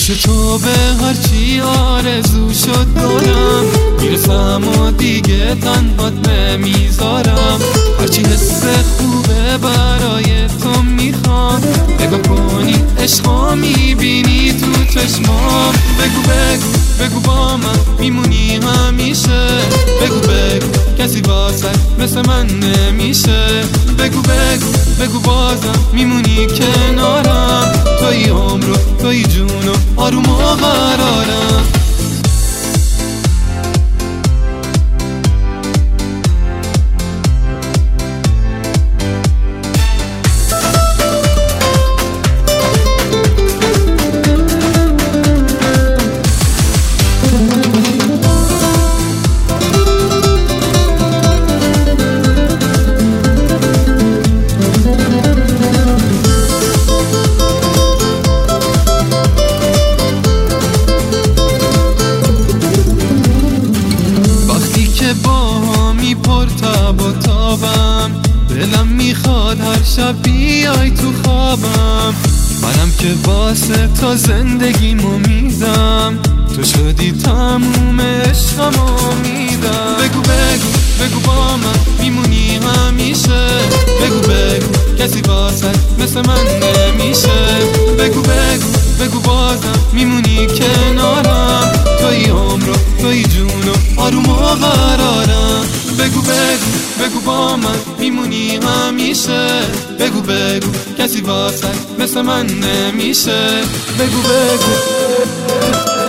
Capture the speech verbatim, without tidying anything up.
تو به هرچی آرزو شد دارم میرسم و دیگه تنهات نمیذارم. هرچی حس خوبه برای تو میخوام، نگاه کنی عشقا میبینی تو چشمام. بگو بگو بگو با من میمونی همیشه، بگو بگو کسی واسه مثل من نمیشه. بگو بگو بگو بازم میمونی کنارم، توی عمر و توی جون و آروم و قرارم. تاب و تابم، دلم میخواد هر شب بیای تو خوابم. منم که واسه تا زندگیمو میدم، تو شدی تموم عشقمو میدم. بگو بگو بگو با من میمونی همیشه، بگو بگو کسی واسه مثل من نمیشه. بگو بگو بگو بازم میمونی کنارم، توی عمر و توی جون و آروم و قرارم. بگو بگو بگو با من میمونی همیشه، بگو بگو کسی واسه مثل من نمیشه. بگو بگو